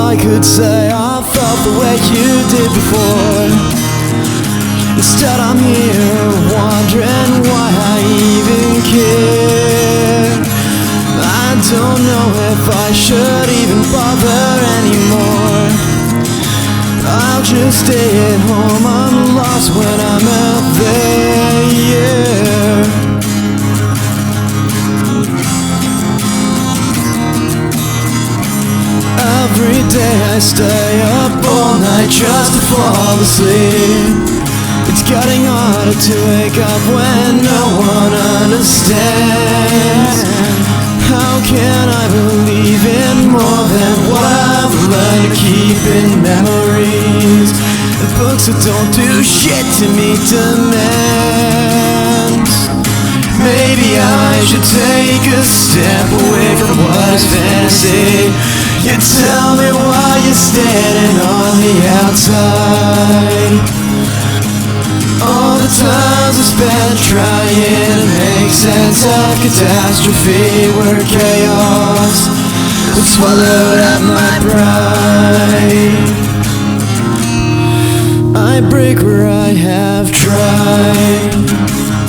I could say I felt the way you did before. Instead I'm here wondering why I even care. I don't know if I should even bother anymore. I'll just stay at home, I'm lost when I'm out there, yeah. Every day I stay up all night just to fall asleep. It's getting harder to wake up when no one understands. How can I believe in more than what I've learned to keep in memories? The books that don't do shit to meet demands. Maybe I should take a step away from what is fantasy. You tell me why you're standing on the outside. All the times I spent trying to make sense of catastrophe, where chaos would swallow up my pride. I break where I have tried.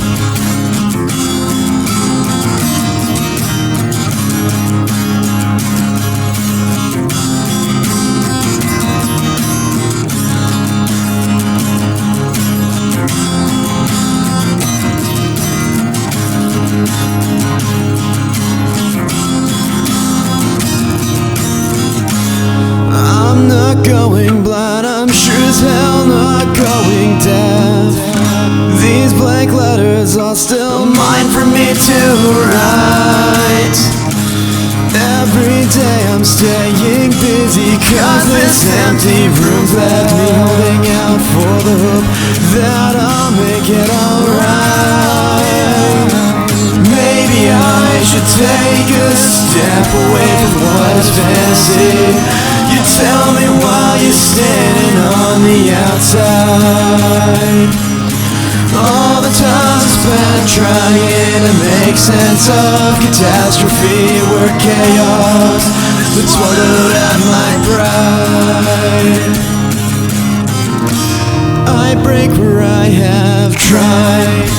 I'm not going blind, I'm sure as hell not going deaf. These blank letters are still mine for me to write. Every day I'm staying busy, cause this empty room's left me holding out for the hope that I'll make it alright. Maybe I should take a step away from what is fantasy. You tell me why you're standing on the outside. All the times I spent trying to make sense of catastrophe, where chaos would swallow up my pride. I break where I have tried.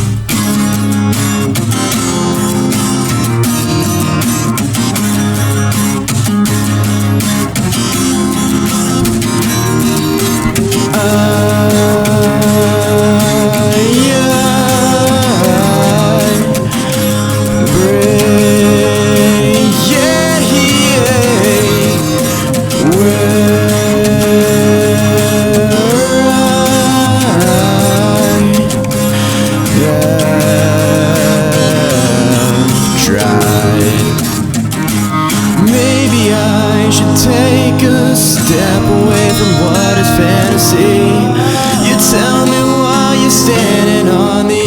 Maybe I should take a step away from what is fantasy. You tell me why you're standing on the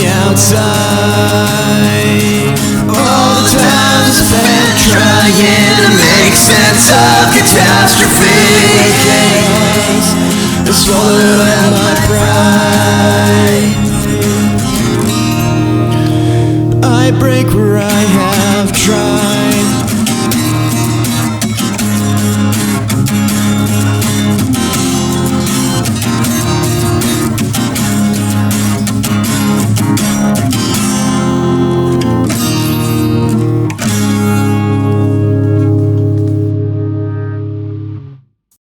outside. All the times I spent trying to make sense of catastrophe, it's swallowed